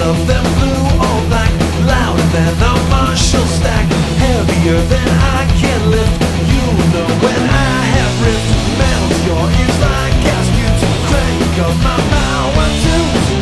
of them blue or black, louder than the Marshall stack, heavier than I can lift.